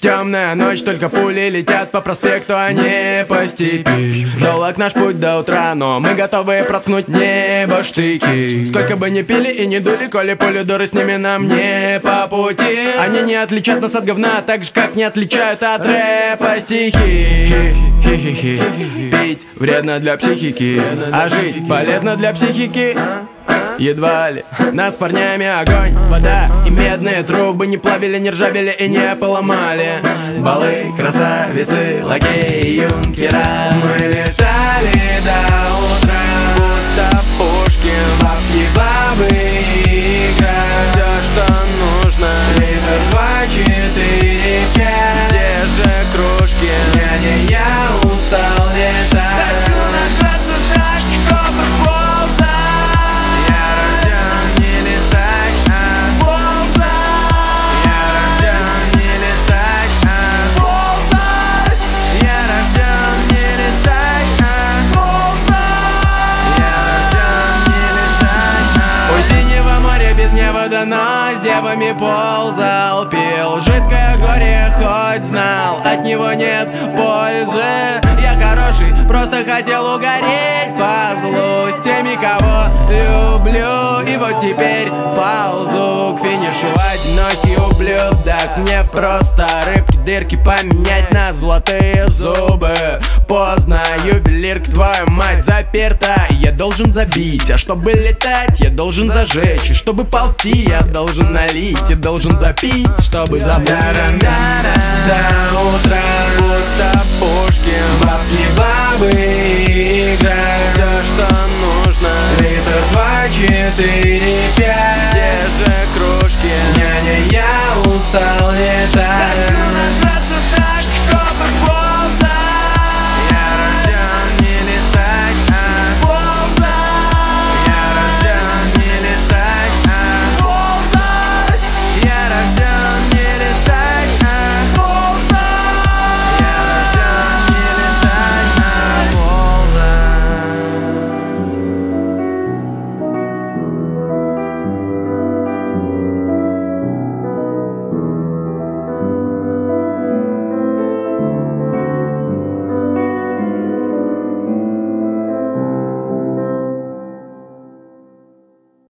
Темная ночь, только пули летят по проспекту, а не по степи. Долг наш путь до утра, но мы готовы проткнуть небо штыки. Сколько бы ни пили и не дули, коли пули дуры с ними нам не по пути. Они не отличат нас от говна, так же как не отличают от рэпа стихи. Пить вредно для психики, а жить полезно для психики. Едва ли нас парнями огонь, вода и медные трубы не плавили, не ржавели и не поломали. Балы, красавицы, лакеи, юнкера. Мы летали до утра, будто Пушкин. Бабки, бабы, игра. Все, что нужно. Литр, 2, 4, 5. Те же кружки. Няня, я устал летать. Хочу нажаться так, чтобы ползать. Но с девами ползал, пил жидкое горе, хоть знал, от него нет пользы. Я хороший, просто хотел угореть по злу с теми, кого люблю. И вот теперь ползу к финишу, одинокий ублюдок. Мне просто рыбки-дырки поменять на золотые зубы. Поздно, ювелирка, твою мать, заперта. Я должен забить, а чтобы летать, я должен зажечь. И чтобы ползти, я должен налить и должен запить, чтобы забыть. До утра, будто Пушкин. Бабки, бабы, игра. Все, что нужно. Литр, 2, 4, 5. Те же кружки. Няня, я устал летать.